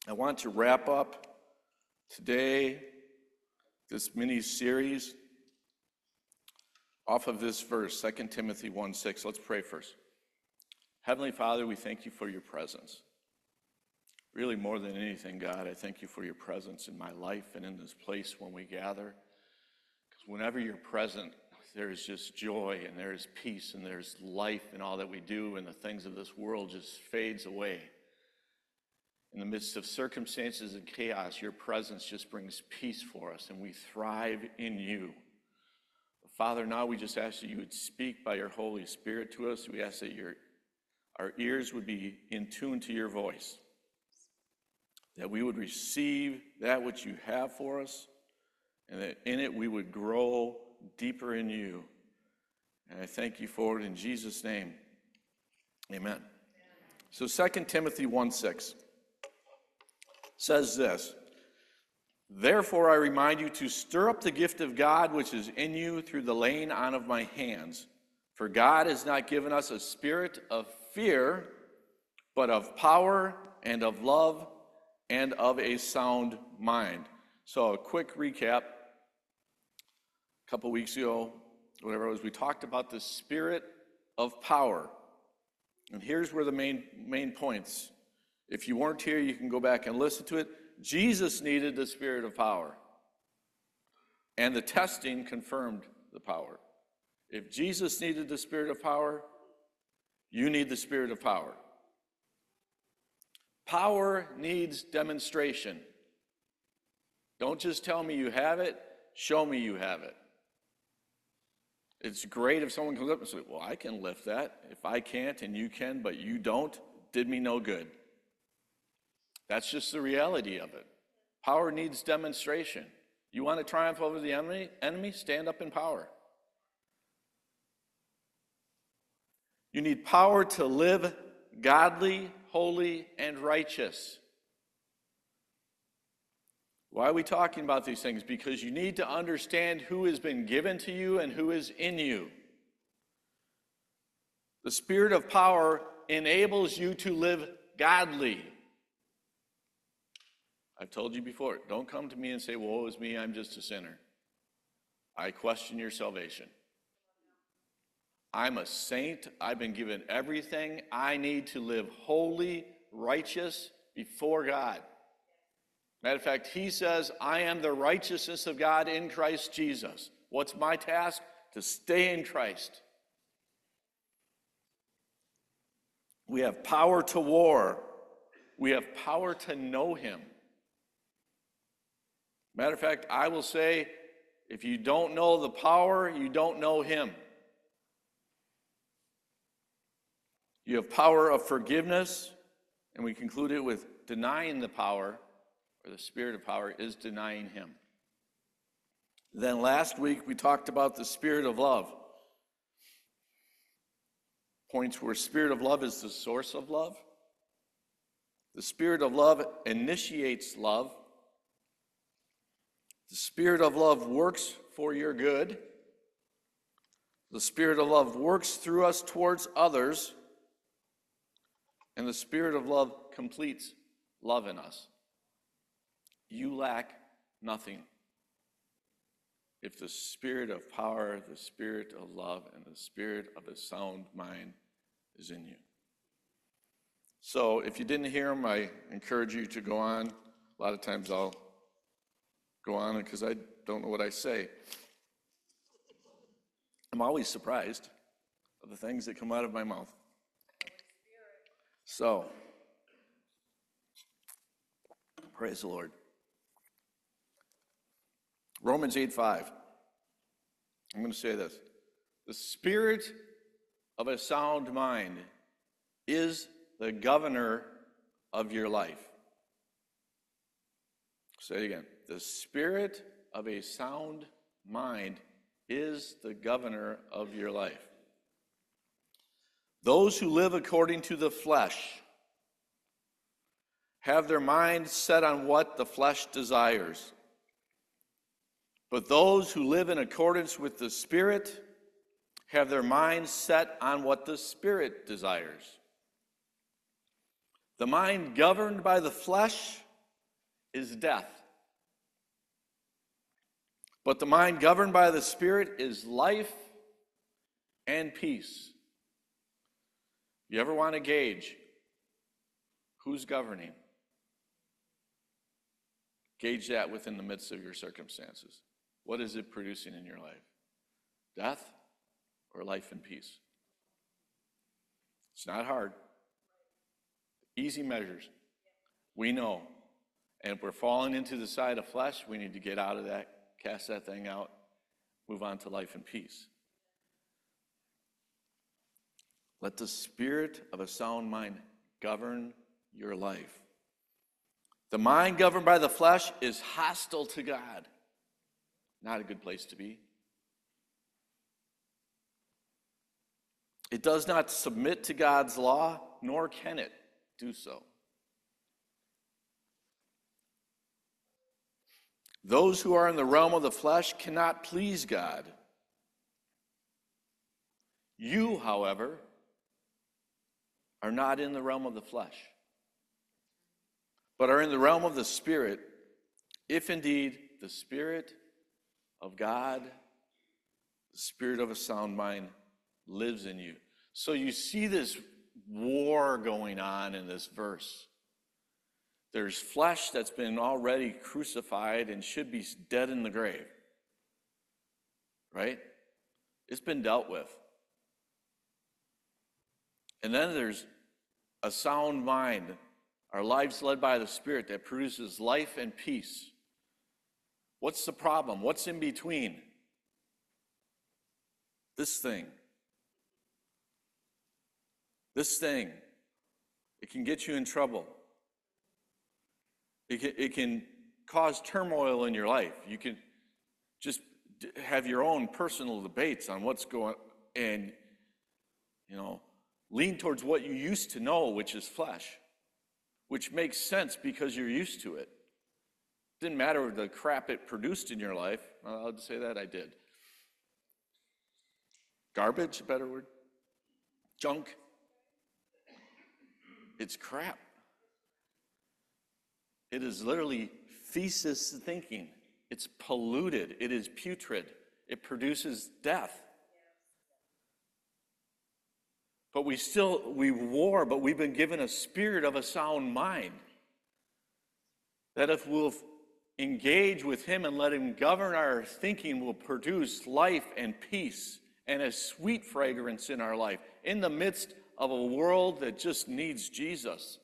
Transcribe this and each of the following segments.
I want to wrap up today this mini-series off of this verse, 2 Timothy 1:6. Let's pray first. Heavenly Father, we thank you for your presence. Really, more than anything, God, I thank you for your presence in my life and in this place when we gather. Because whenever you're present, there's just joy and there's peace and there's life in all that we do, and the things of this world just fades away. In the midst of circumstances and chaos, your presence just brings peace for us, and we thrive in you. Father, now we just ask that you would speak by your Holy Spirit to us. We ask that our ears would be in tune to your voice, that we would receive that which you have for us, and that in it we would grow deeper in you. And I thank you for it in Jesus' name. Amen. So 2 Timothy 1:6 says this, "Therefore I remind you to stir up the gift of God which is in you through the laying on of my hands. For God has not given us a spirit of fear, but of power and of love and of a sound mind." So a quick recap. A couple weeks ago, whatever it was, we talked about the spirit of power. And here's where the main points. If you weren't here, you can go back and listen to it. Jesus needed the spirit of power, and the testing confirmed the power. If Jesus needed the spirit of power, you need the spirit of power. Power needs demonstration. Don't just tell me you have it, show me you have it. It's great if someone comes up and says, "Well, I can lift that. If I can't and you can, but you don't, did me no good." That's just the reality of it. Power needs demonstration. You want to triumph over the enemy? Stand up in power. You need power to live godly, holy, and righteous. Why are we talking about these things? Because you need to understand who has been given to you and who is in you. The spirit of power enables you to live godly. I've told you before, don't come to me and say, "Woe is me, I'm just a sinner." I question your salvation. I'm a saint. I've been given everything I need to live holy, righteous before God. Matter of fact, he says, "I am the righteousness of God in Christ Jesus." What's my task? To stay in Christ. We have power to war. We have power to know him. Matter of fact, I will say, if you don't know the power, you don't know him. You have power of forgiveness, and we conclude it with denying the power, or the spirit of power is denying him. Then last week we talked about the spirit of love. Points where spirit of love is the source of love. The spirit of love initiates love. The spirit of love works for your good. The spirit of love works through us towards others. And the spirit of love completes love in us. You lack nothing if the spirit of power, the spirit of love, and the spirit of a sound mind is in you. So if you didn't hear them, I encourage you to go on. A lot of times I'll go on because I don't know what I say. I'm always surprised of the things that come out of my mouth. So, praise the Lord. Romans 8:5. I'm going to say this. The spirit of a sound mind is the governor of your life. Say it again. The spirit of a sound mind is the governor of your life. Those who live according to the flesh have their mind set on what the flesh desires. But those who live in accordance with the Spirit have their minds set on what the Spirit desires. The mind governed by the flesh is death. But the mind governed by the Spirit is life and peace. You ever want to gauge who's governing? Gauge that within the midst of your circumstances. What is it producing in your life? Death or life and peace? It's not hard. Easy measures. We know. And if we're falling into the side of flesh, we need to get out of that, cast that thing out, move on to life and peace. Let the spirit of a sound mind govern your life. The mind governed by the flesh is hostile to God. Not a good place to be. It does not submit to God's law, nor can it do so. Those who are in the realm of the flesh cannot please God. You, however, are not in the realm of the flesh, but are in the realm of the Spirit, if indeed the Spirit of God, the Spirit of a sound mind, lives in you. So you see this war going on in this verse. There's flesh that's been already crucified and should be dead in the grave. Right? It's been dealt with. And then there's a sound mind, our lives led by the Spirit, that produces life and peace. What's the problem? What's in between? This thing. This thing. It can get you in trouble. It can cause turmoil in your life. You can just have your own personal debates on what's going on, and, lean towards what you used to know, which is flesh, which makes sense because you're used to it. Didn't matter the crap it produced in your life. I'll just say that I did. Garbage, a better word. Junk. It's crap. It is literally feces thinking. It's polluted. It is putrid. It produces death. But we war, but we've been given a spirit of a sound mind. That if we'll engage with him and let him govern our thinking, will produce life and peace and a sweet fragrance in our life in the midst of a world that just needs Jesus.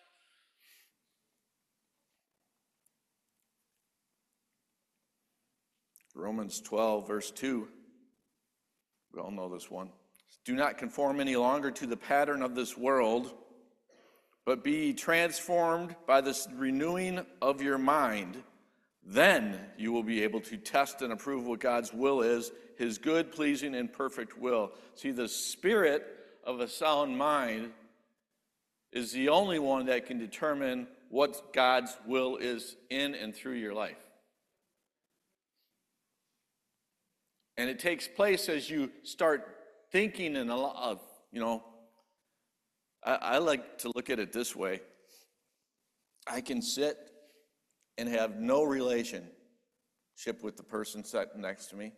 Romans 12, verse 2. We all know this one. Do not conform any longer to the pattern of this world, but be transformed by the renewing of your mind. Then you will be able to test and approve what God's will is, his good, pleasing, and perfect will. See, the spirit of a sound mind is the only one that can determine what God's will is in and through your life. And it takes place as you start thinking in a lot of, I like to look at it this way. I can sit and have no relationship with the person sitting next to me.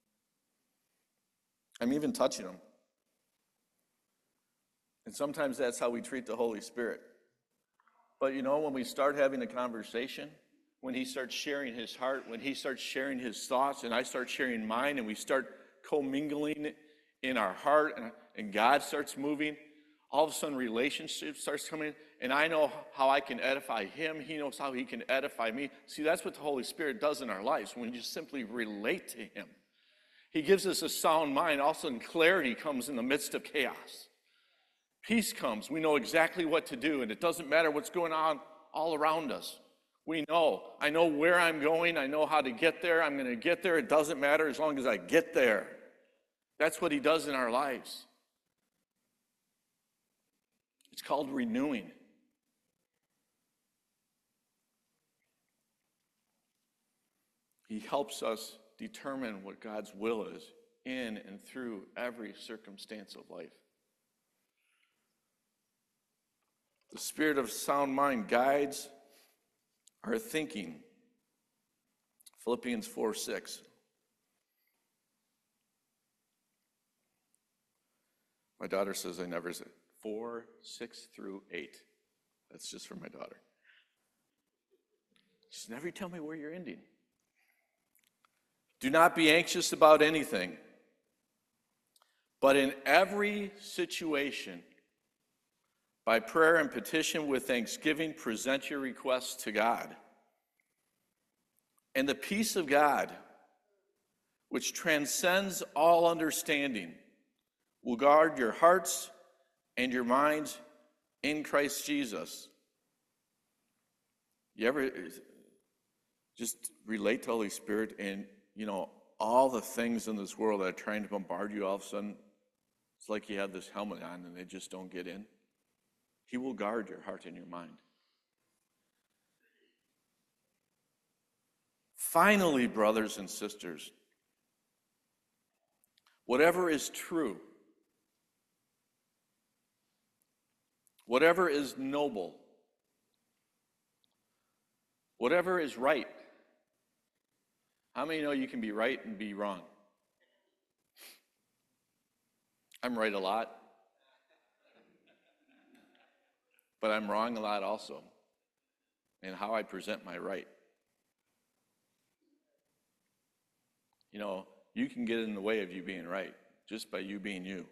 I'm even touching them. And sometimes that's how we treat the Holy Spirit. But when we start having a conversation, when he starts sharing his heart, when he starts sharing his thoughts, and I start sharing mine, and we start commingling in our heart, and God starts moving, all of a sudden relationship starts coming, and I know how I can edify him. He knows how he can edify me. See, that's what the Holy Spirit does in our lives when you simply relate to him. He gives us a sound mind. All of a sudden, clarity comes in the midst of chaos. Peace comes. We know exactly what to do, and it doesn't matter what's going on all around us. I know where I'm going. I know how to get there. I'm going to get there. It doesn't matter as long as I get there. That's what he does in our lives. It's called renewing. He helps us determine what God's will is in and through every circumstance of life. The spirit of sound mind guides our thinking. Philippians 4:6. My daughter says I never say 4:6-8. That's just for my daughter. She says, never tell me where you're ending. Do not be anxious about anything, but in every situation, by prayer and petition with thanksgiving, present your requests to God. And the peace of God, which transcends all understanding, will guard your hearts and your minds in Christ Jesus. You ever just relate to Holy Spirit and, all the things in this world that are trying to bombard you, all of a sudden, it's like you have this helmet on and they just don't get in? He will guard your heart and your mind. Finally, brothers and sisters, whatever is true, whatever is noble, whatever is right. How many know you can be right and be wrong? I'm right a lot, but I'm wrong a lot also in how I present my right. You can get in the way of you being right just by you being you.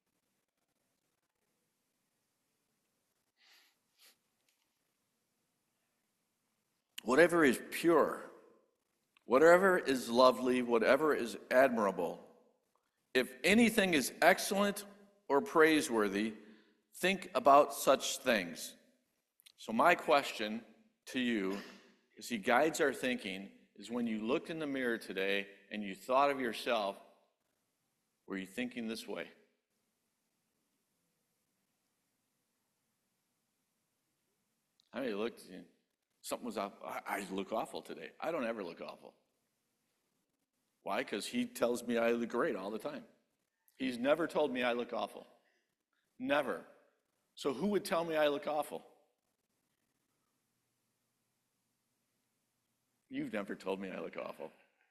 Whatever is pure, whatever is lovely, whatever is admirable, if anything is excellent or praiseworthy, think about such things. So my question to you, as he guides our thinking, is when you looked in the mirror today and you thought of yourself, were you thinking this way? I mean, looked, something was up. I look awful today. I don't ever look awful. Why? Because he tells me I look great all the time. He's never told me I look awful. Never. So who would tell me I look awful? You've never told me I look awful.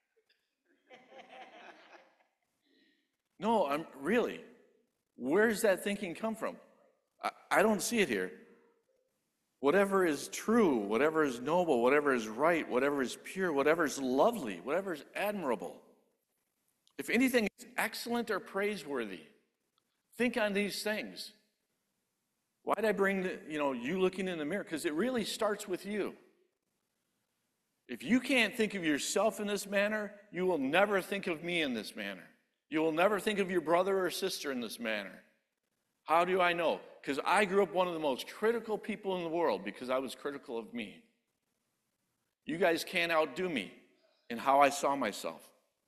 No, I'm really. Where's that thinking come from? I don't see it here. Whatever is true, whatever is noble, whatever is right, whatever is pure, whatever is lovely, whatever is admirable. If anything is excellent or praiseworthy, think on these things. Why did I bring you looking in the mirror? Because it really starts with you. If you can't think of yourself in this manner, you will never think of me in this manner. You will never think of your brother or sister in this manner. How do I know? Because I grew up one of the most critical people in the world because I was critical of me. You guys can't outdo me in how I saw myself.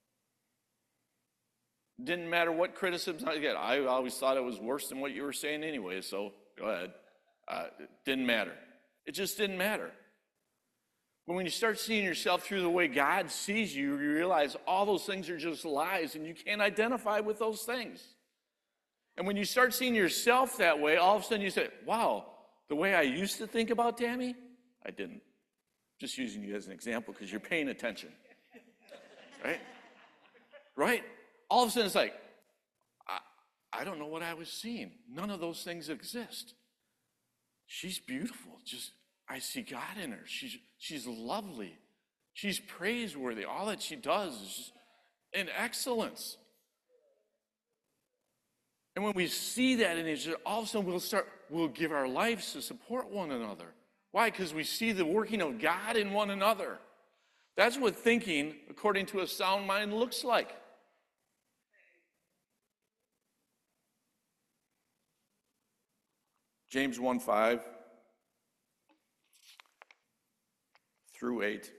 Didn't matter what criticisms I get. I always thought it was worse than what you were saying anyway, so go ahead. It didn't matter. It just didn't matter. But when you start seeing yourself through the way God sees you, you realize all those things are just lies and you can't identify with those things. And when you start seeing yourself that way, all of a sudden you say, wow, the way I used to think about Tammy, I didn't. Just using you as an example because you're paying attention. Right? Right? All of a sudden it's like, I don't know what I was seeing. None of those things exist. She's beautiful. I see God in her. She's lovely. She's praiseworthy. All that she does is just in excellence. And when we see that in each other, all of a sudden we'll give our lives to support one another. Why? Because we see the working of God in one another. That's what thinking, according to a sound mind, looks like. James 1:5 through 8.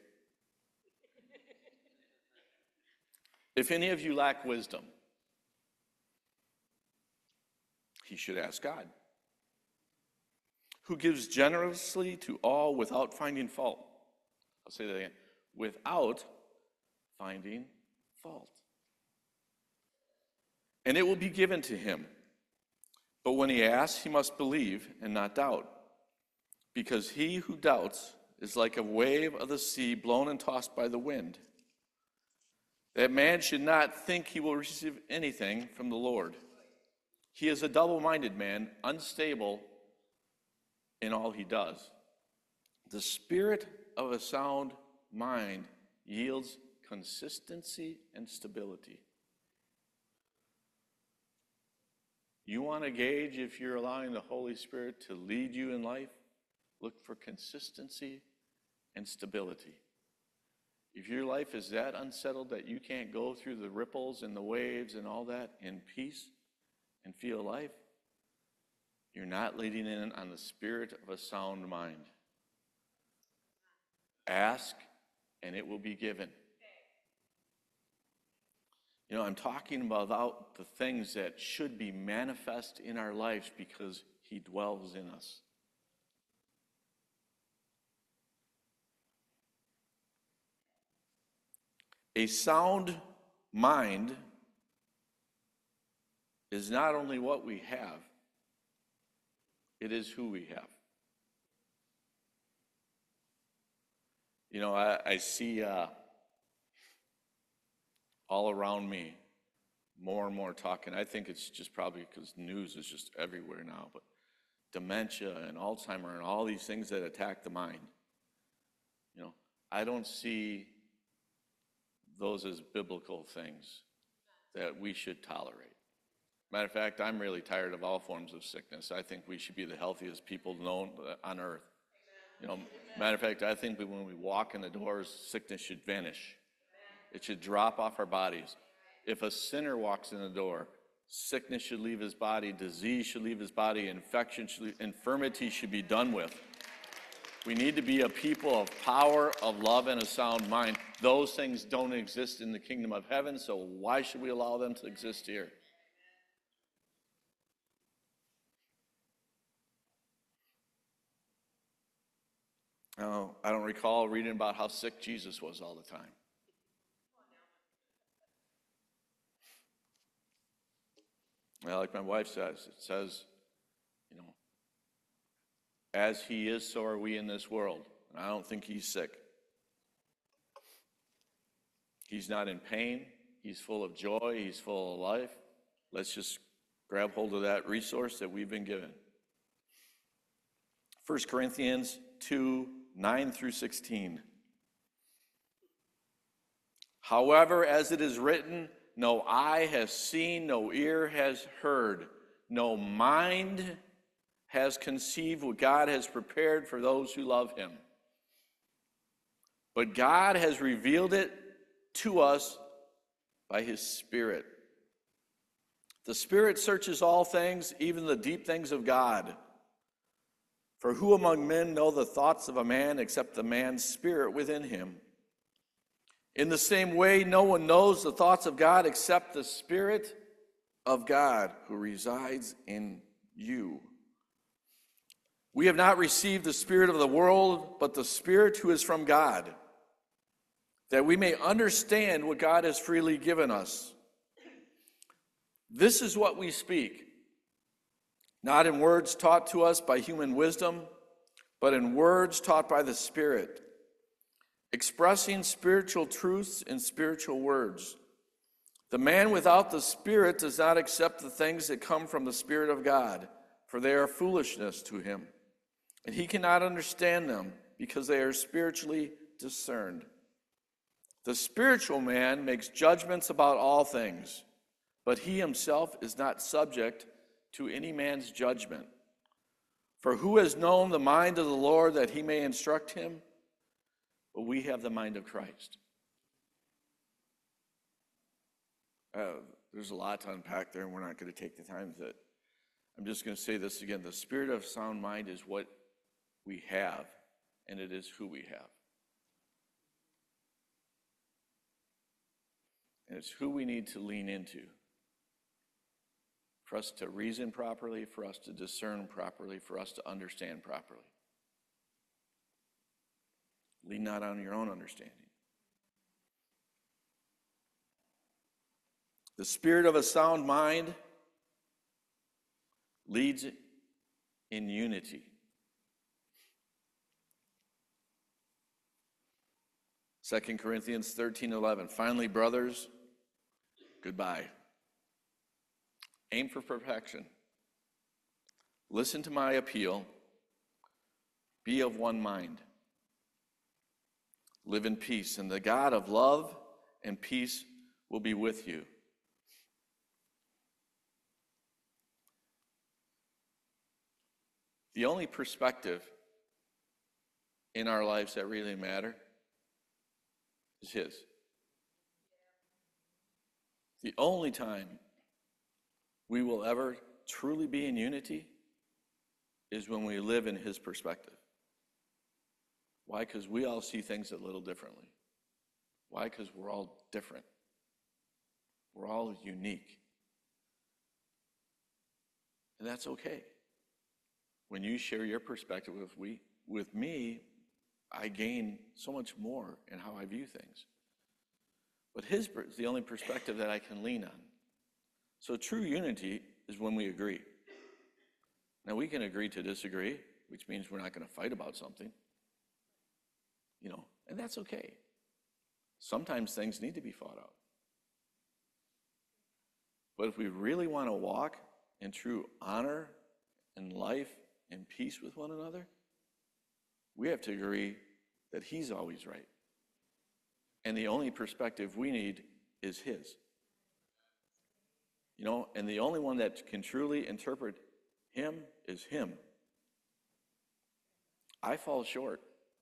If any of you lack wisdom, he should ask God, who gives generously to all without finding fault. I'll say that again. Without finding fault. And it will be given to him. But when he asks, he must believe and not doubt, because he who doubts is like a wave of the sea blown and tossed by the wind. That man should not think he will receive anything from the Lord. He is a double-minded man, unstable in all he does. The spirit of a sound mind yields consistency and stability. You want to gauge if you're allowing the Holy Spirit to lead you in life? Look for consistency and stability. If your life is that unsettled that you can't go through the ripples and the waves and all that in peace and feel life, you're not leading in on the spirit of a sound mind. Ask, and it will be given. You know, I'm talking about the things that should be manifest in our lives because he dwells in us. A sound mind is not only what we have, it is who we have. You know, I see all around me more and more talking. I think it's just probably because news is just everywhere now, but dementia and Alzheimer and all these things that attack the mind. You know, I don't see those as biblical things that we should tolerate. Matter of fact, I'm really tired of all forms of sickness. I think we should be the healthiest people known on earth. You know, matter of fact, I think that when we walk in the doors, sickness should vanish. It should drop off our bodies. If a sinner walks in the door, sickness should leave his body, disease should leave his body, infirmity should be done with. We need to be a people of power, of love, and a sound mind. Those things don't exist in the kingdom of heaven, so why should we allow them to exist here? Oh, I don't recall reading about how sick Jesus was all the time. Well, like my wife says, it says, you know, as he is, so are we in this world. And I don't think he's sick. He's not in pain. He's full of joy. He's full of life. Let's just grab hold of that resource that we've been given. 1 Corinthians 2:9 through 16. However, as it is written, no eye has seen, no ear has heard, no mind has conceived what God has prepared for those who love him. But God has revealed it to us by his Spirit. The Spirit searches all things, even the deep things of God. For who among men know the thoughts of a man except the man's spirit within him? In the same way, no one knows the thoughts of God except the Spirit of God who resides in you. We have not received the spirit of the world, but the Spirit who is from God, that we may understand what God has freely given us. This is what we speak, not in words taught to us by human wisdom, but in words taught by the Spirit, expressing spiritual truths in spiritual words. The man without the Spirit does not accept the things that come from the Spirit of God, for they are foolishness to him, and he cannot understand them because they are spiritually discerned. The spiritual man makes judgments about all things, but he himself is not subject to any man's judgment. For who has known the mind of the Lord that he may instruct him? But we have the mind of Christ. There's a lot to unpack there, and we're not going to take the time to. I'm just going to say this again. The spirit of sound mind is what we have, and it is who we have. And it's who we need to lean into for us to reason properly, for us to discern properly, for us to understand properly. Lean not on your own understanding. The spirit of a sound mind leads in unity. 2 Corinthians 13:11. Finally, brothers, goodbye. Aim for perfection. Listen to my appeal. Be of one mind. Live in peace, and the God of love and peace will be with you. The only perspective in our lives that really matter is His. The only time we will ever truly be in unity is when we live in His perspective. Why? Because we all see things a little differently. Why? Because we're all different. We're all unique. And that's okay. When you share your perspective with me, I gain so much more in how I view things. But His is the only perspective that I can lean on. So true unity is when we agree. Now we can agree to disagree, which means we're not going to fight about something. And that's okay. Sometimes things need to be fought out. But if we really want to walk in true honor and life and peace with one another, we have to agree that He's always right. And the only perspective we need is His. And the only one that can truly interpret Him is Him. I fall short.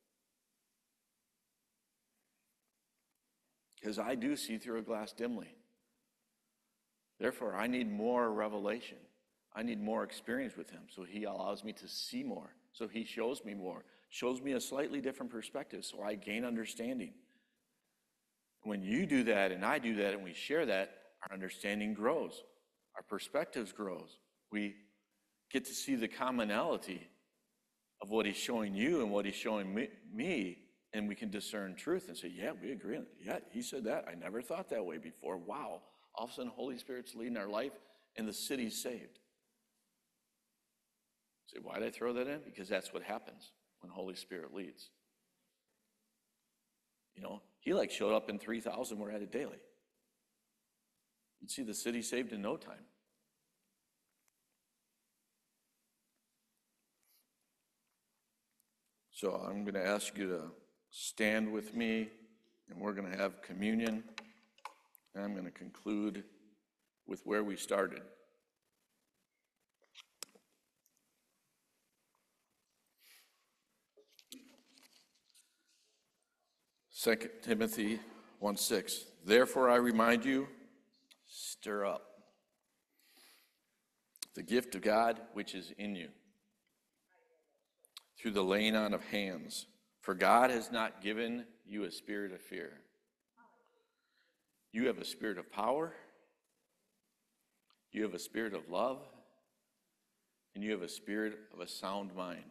Because I do see through a glass dimly. Therefore, I need more revelation. I need more experience with Him, so He allows me to see more. So He shows me more, shows me a slightly different perspective, so I gain understanding. When you do that and I do that and we share that, our understanding grows. Our perspectives grows. We get to see the commonality of what He's showing you and what He's showing me, and we can discern truth and say, yeah, we agree. Yeah, He said that. I never thought that way before. Wow. All of a sudden, Holy Spirit's leading our life, and the city's saved. Say, why did I throw that in? Because that's what happens when Holy Spirit leads. He showed up in 3,000 were at it daily. You'd see the city saved in no time. So I'm going to ask you to stand with me, and we're going to have communion. And I'm going to conclude with where we started. 2 Timothy 1:6. Therefore I remind you, stir up the gift of God which is in you through the laying on of hands. For God has not given you a spirit of fear. You have a spirit of power, you have a spirit of love, and you have a spirit of a sound mind.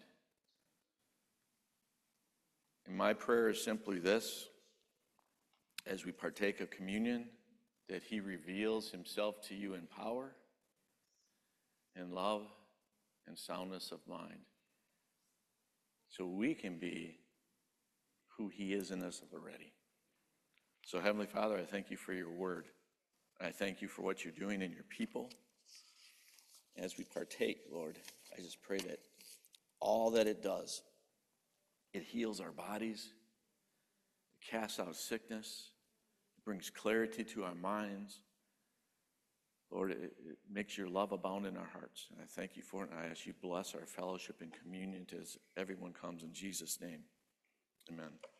And my prayer is simply this, as we partake of communion, that He reveals Himself to you in power and love and soundness of mind, so we can be who He is in us already. So Heavenly Father, I thank You for Your word. I thank You for what You're doing in Your people. As we partake, Lord, I just pray that all that it does, it heals our bodies, it casts out sickness, it brings clarity to our minds. Lord, it makes Your love abound in our hearts. And I thank You for it, and I ask You bless our fellowship and communion as everyone comes in Jesus' name. Amen.